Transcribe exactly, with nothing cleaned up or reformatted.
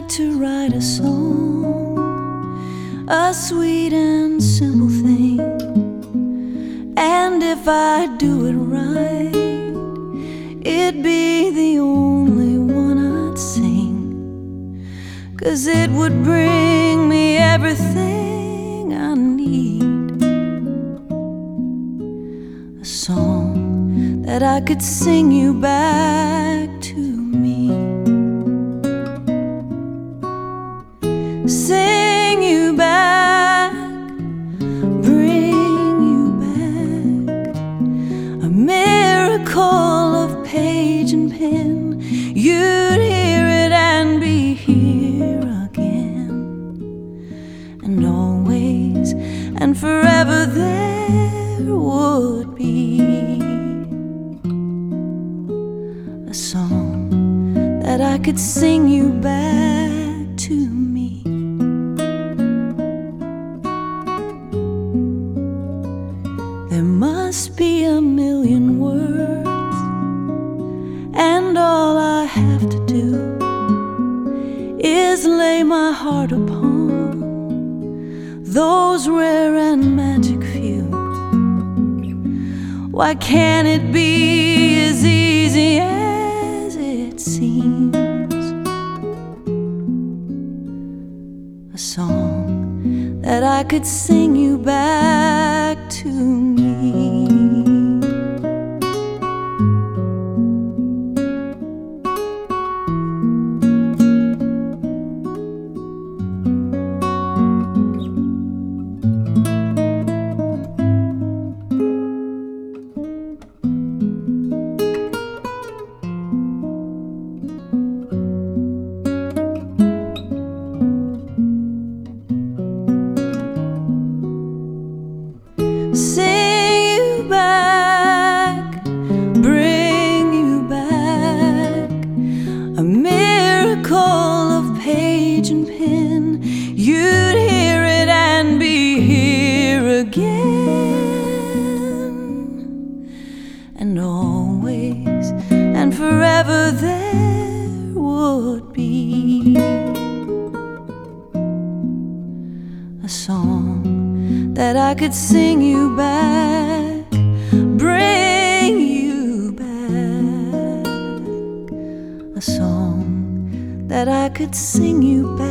to write a song, a sweet and simple thing. And if I do it right, it'd be the only one I'd sing, 'cause it would bring me everything I need. A song that I could sing you back to me, sing you back, bring you back, a miracle of page and pen. You'd hear it and be here again, and always and forever there would be a song that I could sing you back to me. There must be a million words, and all I have to do is lay my heart upon those rare and magic few. Why can't it be as easy as it seems? A song that I could sing you back to me. Sing you back, bring you back, a miracle of page and pen. You'd hear it and be here again, and always and forever there would be a song that I could sing you back, bring you back, a song that I could sing you back.